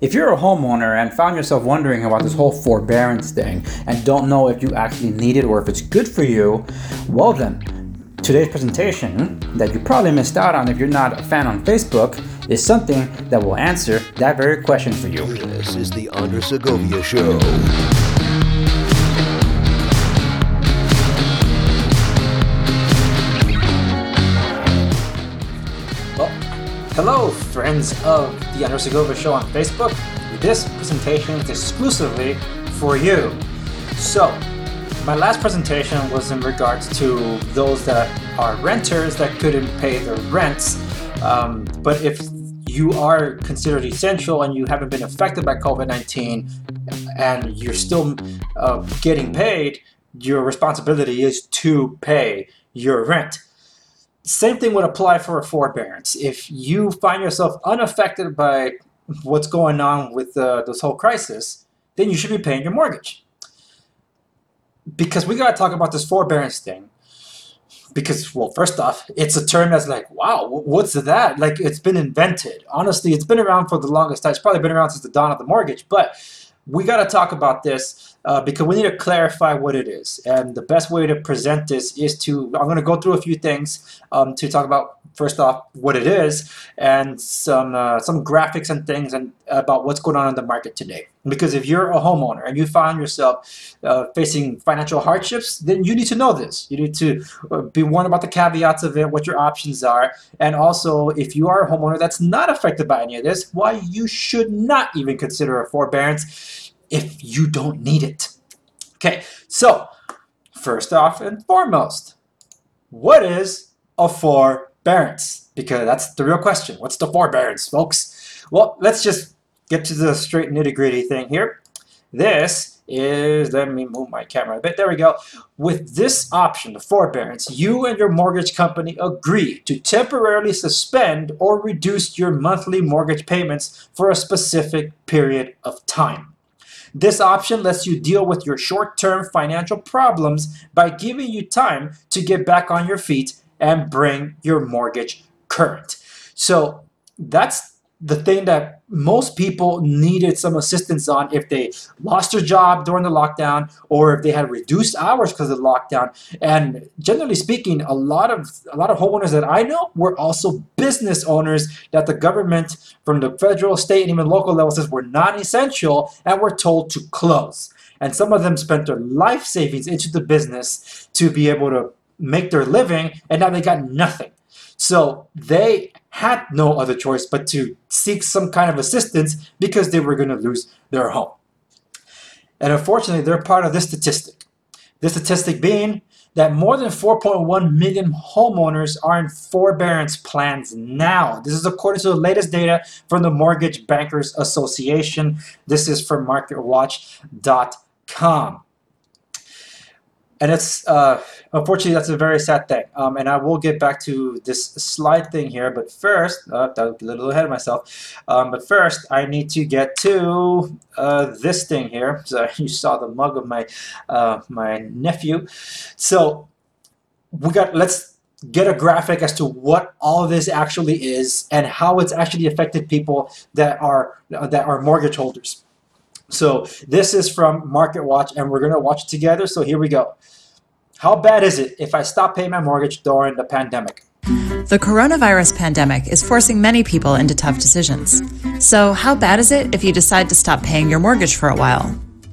If you're a homeowner and found yourself wondering about this whole forbearance thing and don't know if you actually need it or if it's good for you, well then, today's presentation that you probably missed out on if you're not a fan on Facebook is something that will answer that very question for you. This is the Andres Segovia Show. Hello, friends of the Andres Segovia Show on Facebook. This presentation is exclusively for you. So, my last presentation was in regards to those that are renters that couldn't pay their rents. But if you are considered essential and you haven't been affected by COVID-19 and you're still getting paid, your responsibility is to pay your rent. Same thing would apply for a forbearance. If you find yourself unaffected by what's going on with this whole crisis, then you should be paying your mortgage. Because we got to talk about this forbearance thing. Because, well, first off, it's a term that's like, wow, what's that? Like, it's been invented. Honestly, it's been around for the longest time. It's probably been around since the dawn of the mortgage. But we got to talk about this because we need to clarify what it is. And the best way to present this is I'm going to go through a few things to talk about, first off, what it is and some graphics and things and about what's going on in the market today. Because if you're a homeowner and you find yourself facing financial hardships, then you need to know this. You need to be warned about the caveats of it, what your options are, and also if you are a homeowner that's not affected by any of this, why you should not even consider a forbearance if you don't need it. Okay, so first off and foremost, what is a forbearance? Because that's the real question. What's the forbearance, folks? Well, let's just get to the straight nitty-gritty thing here. This is, let me move my camera a bit. There we go. With this option, the forbearance, you and your mortgage company agree to temporarily suspend or reduce your monthly mortgage payments for a specific period of time. This option lets you deal with your short-term financial problems by giving you time to get back on your feet and bring your mortgage current. So that's the thing that most people needed some assistance on if they lost their job during the lockdown or if they had reduced hours because of the lockdown. And generally speaking, a lot of homeowners that I know were also business owners that the government from the federal, state, and even local level says were non-essential and were told to close. And some of them spent their life savings into the business to be able to make their living, and now they got nothing. So they had no other choice but to seek some kind of assistance because they were going to lose their home. And unfortunately, they're part of this statistic. This statistic being that more than 4.1 million homeowners are in forbearance plans now. This is according to the latest data from the Mortgage Bankers Association. This is from MarketWatch.com. And it's, unfortunately, that's a very sad thing. And I will get back to this slide thing here. But first, that was a little ahead of myself. But first, I need to get to this thing here. So you saw the mug of my nephew. So let's get a graphic as to what all this actually is and how it's actually affected people that are mortgage holders. So this is from MarketWatch, and we're going to watch it together. So here we go. How bad is it if I stop paying my mortgage during the pandemic? The coronavirus pandemic is forcing many people into tough decisions. So how bad is it if you decide to stop paying your mortgage for a while?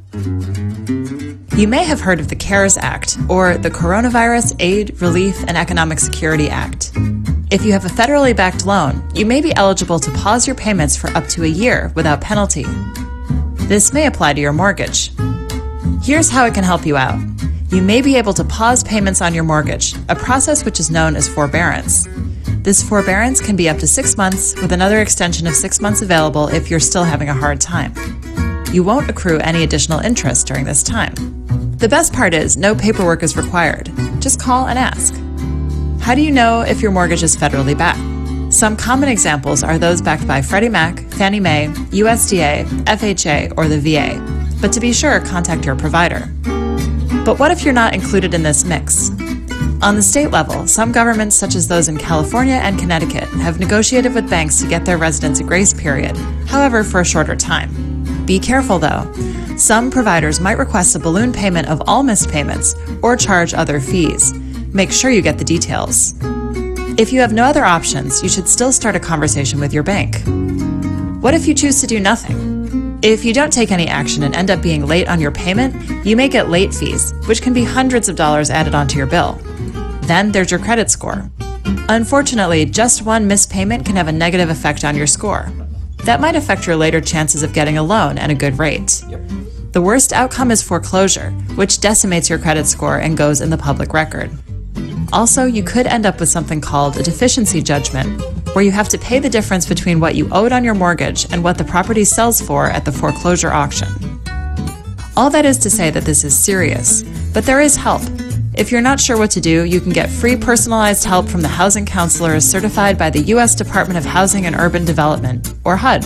You may have heard of the CARES Act, or the Coronavirus Aid, Relief, and Economic Security Act. If you have a federally backed loan, you may be eligible to pause your payments for up to a year without penalty. This may apply to your mortgage. Here's how it can help you out. You may be able to pause payments on your mortgage, a process which is known as forbearance. This forbearance can be up to 6 months, with another extension of 6 months available if you're still having a hard time. You won't accrue any additional interest during this time. The best part is no paperwork is required. Just call and ask. How do you know if your mortgage is federally backed? Some common examples are those backed by Freddie Mac, Fannie Mae, USDA, FHA, or the VA. But to be sure, contact your provider. But what if you're not included in this mix? On the state level, some governments, such as those in California and Connecticut, have negotiated with banks to get their residents a grace period, however, for a shorter time. Be careful, though. Some providers might request a balloon payment of all missed payments or charge other fees. Make sure you get the details. If you have no other options, you should still start a conversation with your bank. What if you choose to do nothing? If you don't take any action and end up being late on your payment, you may get late fees, which can be hundreds of dollars added onto your bill. Then there's your credit score. Unfortunately, just one missed payment can have a negative effect on your score. That might affect your later chances of getting a loan at a good rate. The worst outcome is foreclosure, which decimates your credit score and goes in the public record. Also, you could end up with something called a deficiency judgment, where you have to pay the difference between what you owed on your mortgage and what the property sells for at the foreclosure auction. All that is to say that this is serious, but there is help. If you're not sure what to do, you can get free personalized help from the housing counselors certified by the U.S. Department of Housing and Urban Development, or HUD.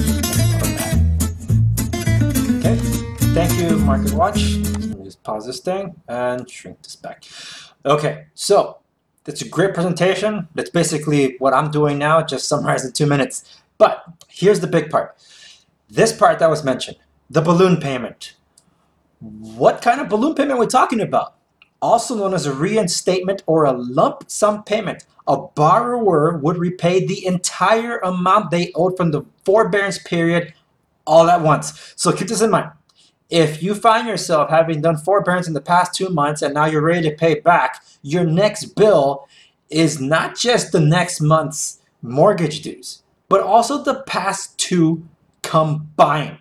Okay, thank you, Market Watch. Let me just pause this thing and shrink this back. Okay, so that's a great presentation. That's basically what I'm doing now, just summarized in 2 minutes. But here's the big part. This part that was mentioned, the balloon payment. What kind of balloon payment are we talking about? Also known as a reinstatement or a lump sum payment. A borrower would repay the entire amount they owed from the forbearance period all at once. So keep this in mind. If you find yourself having done forbearance in the past 2 months and now you're ready to pay back, your next bill is not just the next month's mortgage dues, but also the past 2 combined.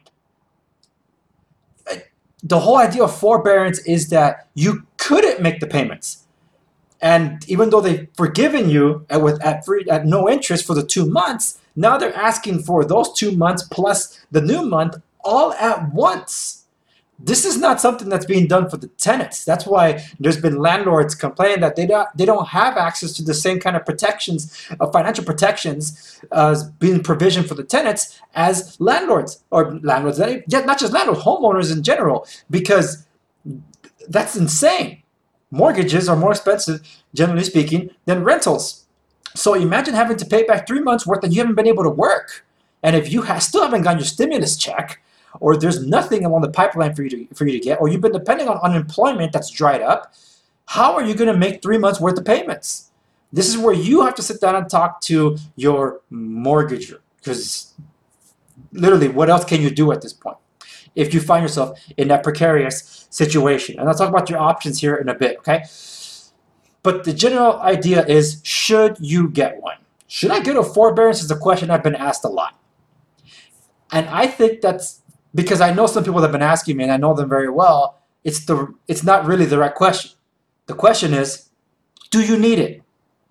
The whole idea of forbearance is that you couldn't make the payments. And even though they've forgiven you at no interest for the 2 months, now they're asking for those 2 months plus the new month all at once. This is not something that's being done for the tenants. That's why there's been landlords complaining that they don't have access to the same kind of protections, financial protections being provisioned for the tenants as landlords, not just landlords, homeowners in general, because that's insane. Mortgages are more expensive, generally speaking, than rentals. So imagine having to pay back 3 months worth that you haven't been able to work. And if you still haven't gotten your stimulus check, or there's nothing along the pipeline for you to get, or you've been depending on unemployment that's dried up, how are you going to make 3 months worth of payments? This is where you have to sit down and talk to your mortgager, because literally, what else can you do at this point if you find yourself in that precarious situation? And I'll talk about your options here in a bit, okay? But the general idea is, should you get one? Should I get a forbearance is a question I've been asked a lot. And I think that's because I know some people that have been asking me, and I know them very well. It's not really the right question. The question is, do you need it?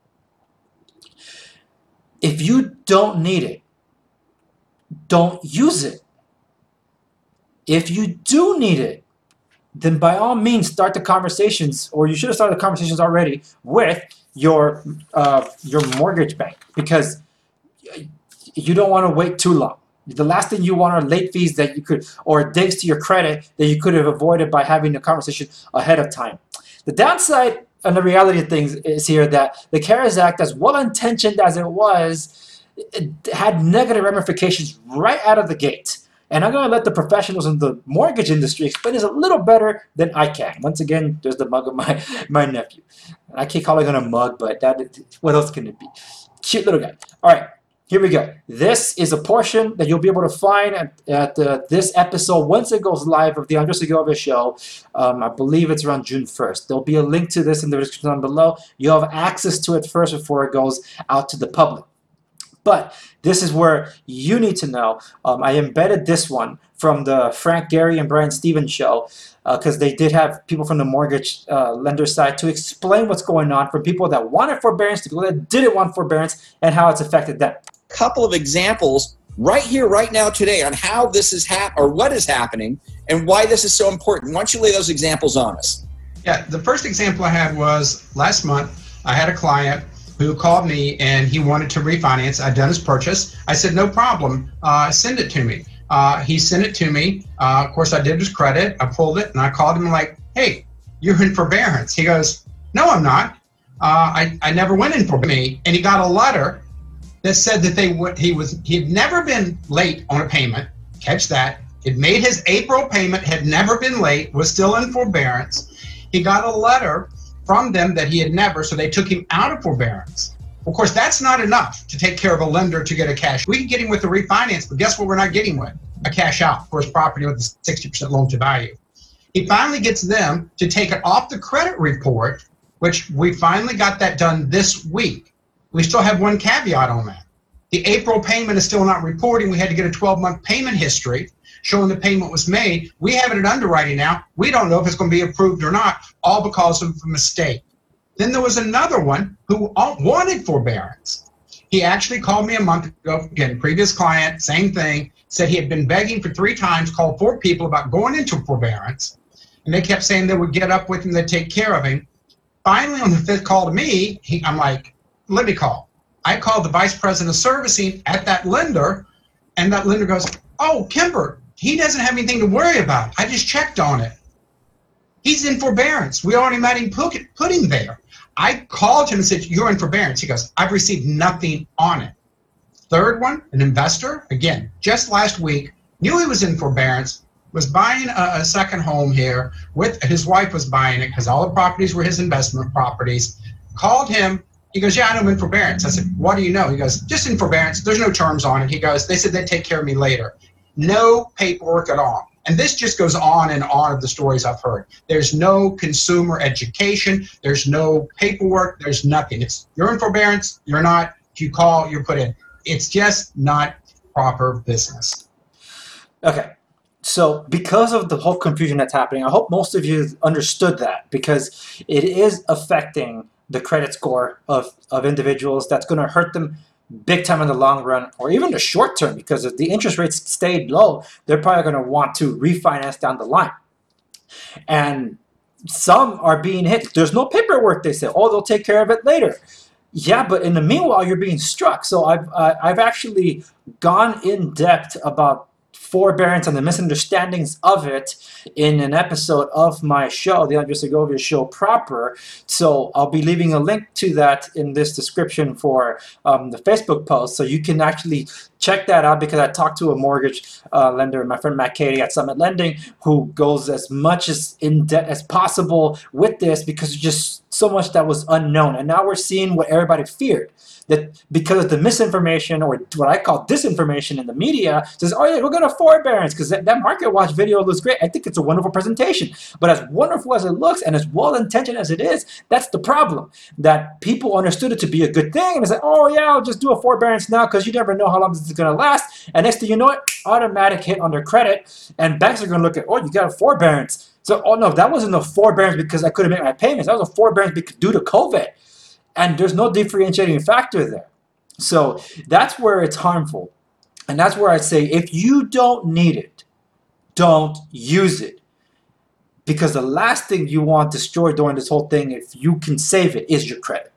If you don't need it, don't use it. If you do need it, then by all means start the conversations, or you should have started the conversations already with your mortgage bank, because you don't want to wait too long. The last thing you want are late fees that you could, or digs to your credit that you could have avoided by having the conversation ahead of time. The downside and the reality of things is here that the CARES Act, as well-intentioned as it was, it had negative ramifications right out of the gate. And I'm going to let the professionals in the mortgage industry explain this a little better than I can. Once again, there's the mug of my nephew. I keep calling him a mug, but what else can it be? Cute little guy. All right. Here we go. This is a portion that you'll be able to find at this episode once it goes live of the Andres Segovia Show. I believe it's around June 1st. There'll be a link to this in the description down below. You'll have access to it first before it goes out to the public. But this is where you need to know. I embedded this one from the Frank Gehry and Brian Stevens show because they did have people from the mortgage lender side to explain what's going on, from people that wanted forbearance to people that didn't want forbearance, and how it's affected them. Couple of examples right here, right now, today on how this is or what is happening and why this is so important. Why don't you lay those examples on us? Yeah, the first example I had was last month. I had a client who called me and he wanted to refinance. I'd done his purchase. I said, no problem, send it to me. He sent it to me. Of course, I did his credit. I pulled it and I called him like, hey, you're in forbearance. He goes, no, I'm not. I never went in for me, and he got a letter that said that he had never been late on a payment. Catch that. He'd made his April payment, had never been late, was still in forbearance. He got a letter from them that he had never, so they took him out of forbearance. Of course, that's not enough to take care of a lender to get a cash. We can get him with the refinance, but guess what we're not getting with? A cash out. Of course, property with a 60% loan to value. He finally gets them to take it off the credit report, which we finally got that done this week. We still have one caveat on that. The April payment is still not reporting. We had to get a 12-month payment history showing the payment was made. We have it at underwriting now. We don't know if it's going to be approved or not, all because of a mistake. Then there was another one who wanted forbearance. He actually called me a month ago, again, previous client, same thing, said he had been begging for 3 times, called 4 people about going into forbearance, and they kept saying they would get up with him, they'd take care of him. Finally, on the 5th call to me, I'm like, let me call. I called the vice president of servicing at that lender, and that lender goes, oh, Kemper, he doesn't have anything to worry about. I just checked on it. He's in forbearance. We already made him put him there. I called him and said, you're in forbearance. He goes, I've received nothing on it. Third one, an investor, again, just last week, knew he was in forbearance, was buying a second home here. With his wife was buying it because all the properties were his investment properties. Called him. He goes, yeah, I know I'm in forbearance. I said, what do you know? He goes, just in forbearance. There's no terms on it. He goes, they said they'd take care of me later. No paperwork at all. And this just goes on and on of the stories I've heard. There's no consumer education. There's no paperwork. There's nothing. It's you're in forbearance. You're not. If you call, you're put in. It's just not proper business. Okay. So because of the whole confusion that's happening, I hope most of you understood that, because it is affecting the credit score of individuals. That's going to hurt them big time in the long run, or even the short term, because if the interest rates stayed low, they're probably going to want to refinance down the line. And some are being hit. There's no paperwork, they say. Oh, they'll take care of it later. Yeah, but in the meanwhile, you're being struck. So I've actually gone in depth about forbearance and the misunderstandings of it in an episode of my show, the Andre Segovia Show proper. So I'll be leaving a link to that in this description for the Facebook post, so you can actually check that out, because I talked to a mortgage lender, my friend Matt Cady at Summit Lending, who goes as much as in depth as possible with this, because there's just so much that was unknown. And now we're seeing what everybody feared, that because of the misinformation, or what I call disinformation in the media, says, oh yeah, we're going to forbearance because that Market Watch video looks great. I think it's a wonderful presentation. But as wonderful as it looks and as well-intentioned as it is, that's the problem. That people understood it to be a good thing, and they said, oh yeah, I'll just do a forbearance now because you never know how long this is going to last. And next thing you know it, automatic hit on their credit, and banks are going to look at, oh, you got a forbearance. So, oh no, that wasn't a forbearance because I couldn't make my payments. That was a forbearance due to COVID. And there's no differentiating factor there. So that's where it's harmful. And that's where I say, if you don't need it, don't use it. Because the last thing you want destroyed during this whole thing, if you can save it, is your credit.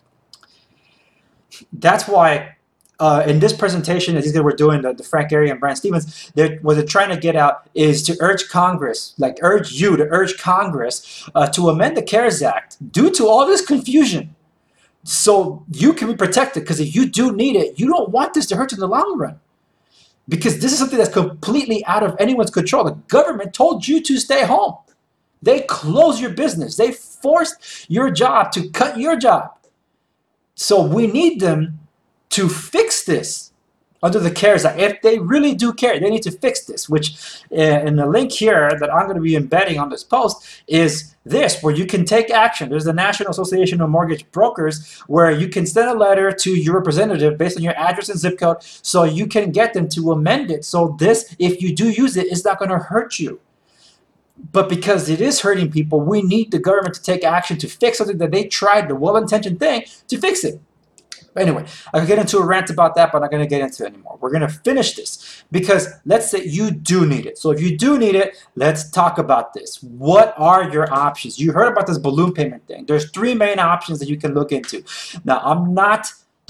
That's why in this presentation that these guys were doing, the Frank Gehry and Brian Stevens, what they're trying to get out is to urge Congress, urge Congress to amend the CARES Act due to all this confusion, so you can be protected. Because if you do need it, you don't want this to hurt you in the long run. Because this is something that's completely out of anyone's control. The government told you to stay home. They closed your business. They forced your job to cut your job. So we need them to fix this under the CARES Act. If they really do care, they need to fix this, which in the link here that I'm going to be embedding on this post is this, where you can take action. There's the National Association of Mortgage Brokers, where you can send a letter to your representative based on your address and zip code, so you can get them to amend it. So this, if you do use it, is not going to hurt you. But because it is hurting people, we need the government to take action to fix something that they tried, the well-intentioned thing, to fix it. Anyway, I could get into a rant about that, but I'm not going to get into it anymore. We're going to finish this, because let's say you do need it. So if you do need it, let's talk about this. What are your options? You heard about this balloon payment thing. There's 3 main options that you can look into. Now, I'm not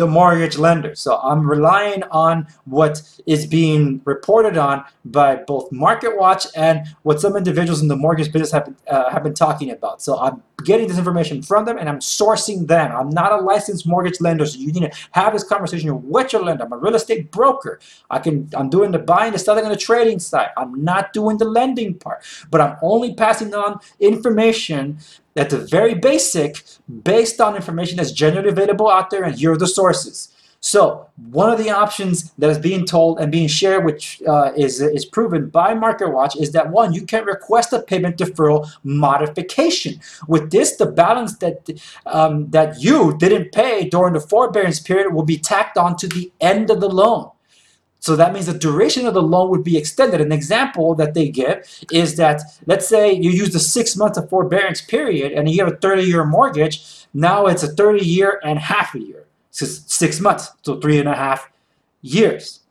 the mortgage lender. So I'm relying on what is being reported on by both MarketWatch and what some individuals in the mortgage business have been talking about. So I'm getting this information from them and I'm sourcing them. I'm not a licensed mortgage lender, so you need to have this conversation with your lender. I'm a real estate broker. I'm doing the buying, the selling, and the trading side. I'm not doing the lending part, but I'm only passing on information at the very basic, based on information that's generally available out there, and here are the sources. So one of the options that is being told and being shared, which is proven by MarketWatch, is that one, you can request a payment deferral modification. With this, the balance that you didn't pay during the forbearance period will be tacked on to the end of the loan. So that means the duration of the loan would be extended. An example that they give is that, let's say you use the 6 months of forbearance period and you have a 30-year mortgage. Now it's a 30-year and half a year. So 6 months, so 3.5 years.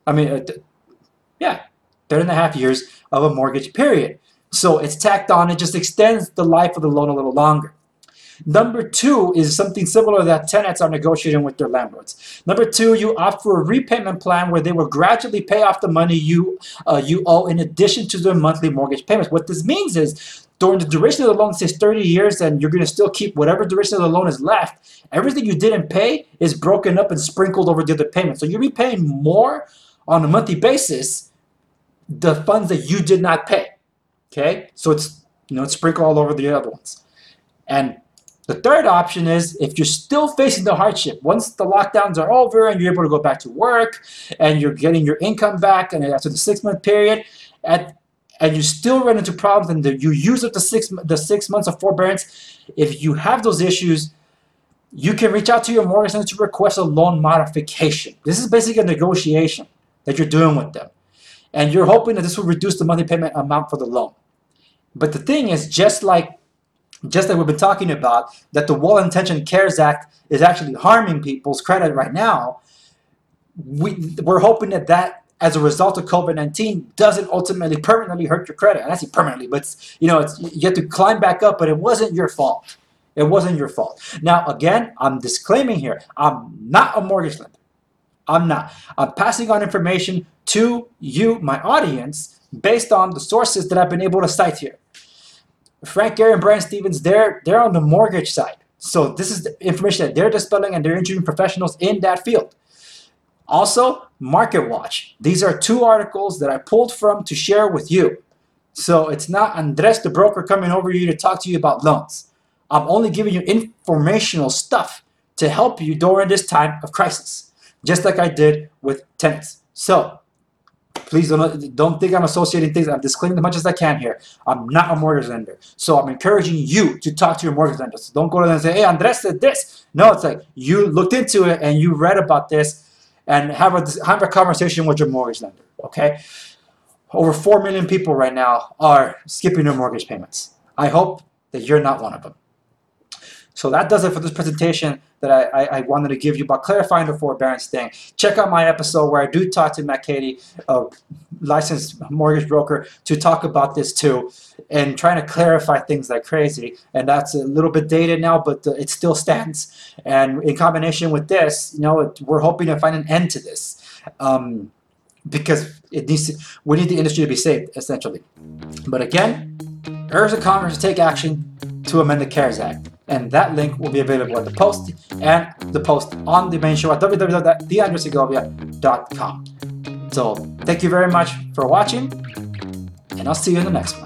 3.5 years of a mortgage period. So it's tacked on, it just extends the life of the loan a little longer. Number two is something similar that tenants are negotiating with their landlords. Number two, you opt for a repayment plan where they will gradually pay off the money you owe in addition to their monthly mortgage payments. What this means is during the duration of the loan, say 30 years, and you're going to still keep whatever duration of the loan is left, everything you didn't pay is broken up and sprinkled over the other payments. So you'll be paying more on a monthly basis the funds that you did not pay. Okay? So it's sprinkled all over the other ones. And the third option is if you're still facing the hardship, once the lockdowns are over and you're able to go back to work and you're getting your income back, and after the 6 month period, and you still run into problems and you use up the 6 months of forbearance, if you have those issues, you can reach out to your mortgage lender to request a loan modification. This is basically a negotiation that you're doing with them. And you're hoping that this will reduce the monthly payment amount for the loan. But the thing is, just like we've been talking about, that the Well-Intentioned CARES Act is actually harming people's credit right now, we're hoping that as a result of COVID-19 doesn't ultimately permanently hurt your credit. And I say permanently, but you have to climb back up, but it wasn't your fault. It wasn't your fault. Now, again, I'm disclaiming here, I'm not a mortgage lender. I'm not. I'm passing on information to you, my audience, based on the sources that I've been able to cite here. Frank Gehry and Brian Stevens, they're on the mortgage side. So this is the information that they're dispelling, and they're interviewing professionals in that field. Also, MarketWatch. These are 2 articles that I pulled from to share with you. So it's not Andres the broker coming over you to talk to you about loans. I'm only giving you informational stuff to help you during this time of crisis, just like I did with tenants. So please don't think I'm associating things. I'm disclaiming as much as I can here. I'm not a mortgage lender. So I'm encouraging you to talk to your mortgage lender. So don't go to them and say, hey, Andres said this. No, it's like you looked into it and you read about this, and have a conversation with your mortgage lender, okay? Over 4 million people right now are skipping their mortgage payments. I hope that you're not one of them. So that does it for this presentation that I wanted to give you about clarifying the forbearance thing. Check out my episode where I do talk to Matt Cady, a licensed mortgage broker, to talk about this too, and trying to clarify things like crazy. And that's a little bit dated now, but it still stands. And in combination with this, we're hoping to find an end to this, because we need the industry to be saved, essentially. But again, urge the Congress to take action to amend the CARES Act. And that link will be available at the post and the post on the main show at www.theandresegovia.com. So thank you very much for watching, and I'll see you in the next one.